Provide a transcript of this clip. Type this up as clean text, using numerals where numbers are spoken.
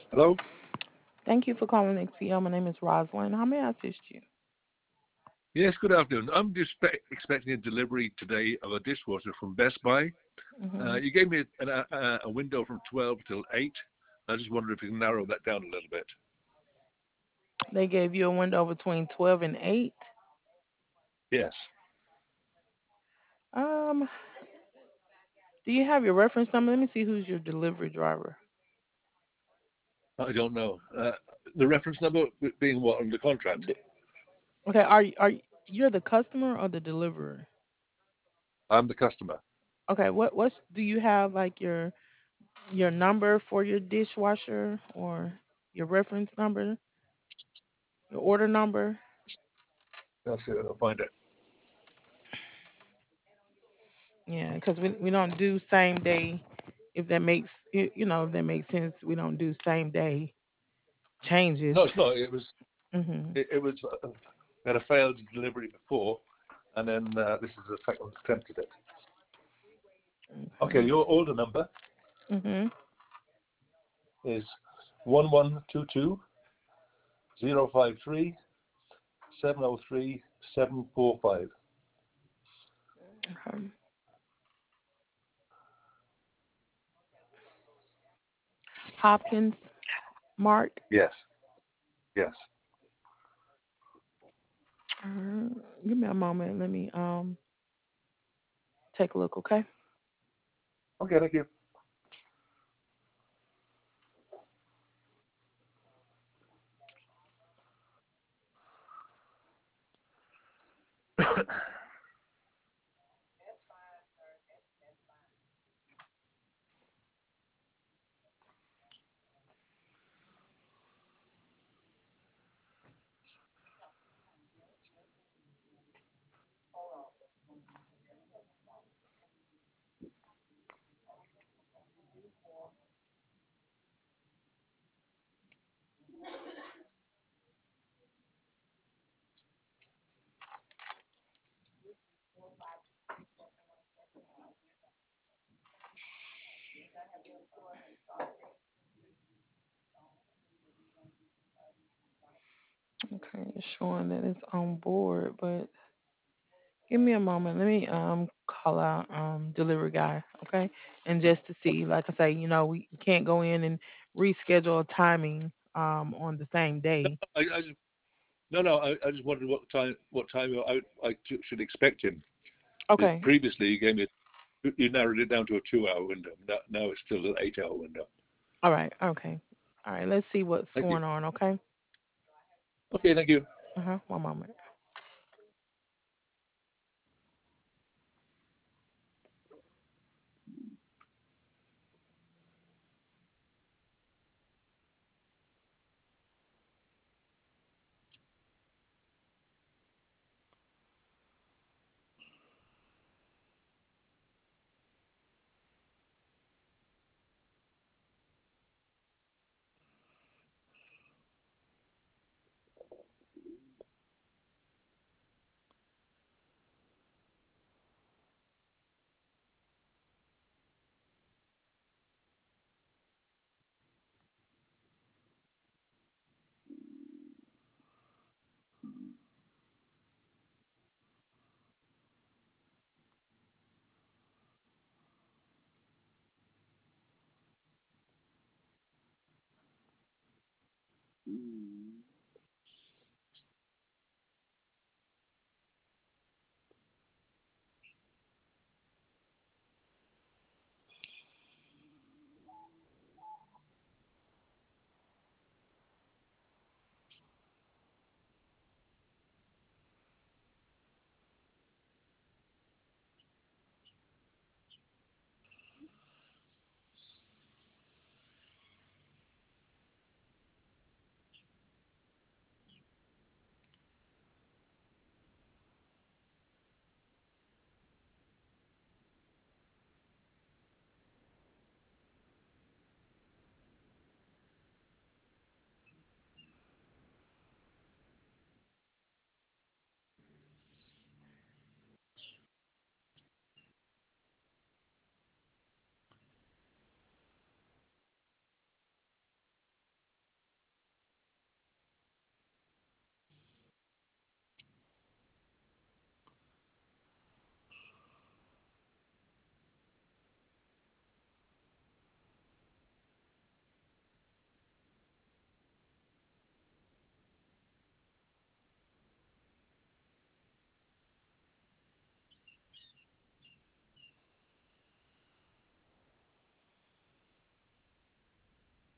Hello? Thank you for calling XPO. My name is Rosalind. How may I assist you? Yes, good afternoon. I'm just expecting a delivery today of a dishwasher from Best Buy. Hmm. You gave me a window from 12 till 8. I just wondered if you can narrow that down a little bit. They gave you a window between 12 and 8. Yes, Um, do you have your reference number? Let me see who's your delivery driver. I don't know. The reference number being what on the contract? D- Okay, you're the customer or the deliverer? I'm the customer. Okay, what's do you have like your number for your dishwasher or your reference number, your order number? I'll see if I'll find it. Yeah, because we don't do same day. If that makes if that makes sense, we don't do same day changes. No, it's not. Hmm. It was had a failed delivery before, and then this is the second attempt at it. Okay, Okay. your order number Mhm. is 1122 053 703 745. Okay. Hopkins Mart. Yes, yes. Uh, Give me a moment. Let me take a look. Okay. Okay, thank you. Okay. It's showing that it's on board, but give me a moment. Let me call out delivery guy. Okay. And just to see, like I say, we can't go in and reschedule a timing on the same day. I just, no, no. I just wondered what time should expect him. Because Okay. previously you narrowed it down to a 2 hour window. Now it's still an 8 hour window. All right. Okay. All right. Let's see what's Thank you. going on. Okay. Okay, thank you. One moment.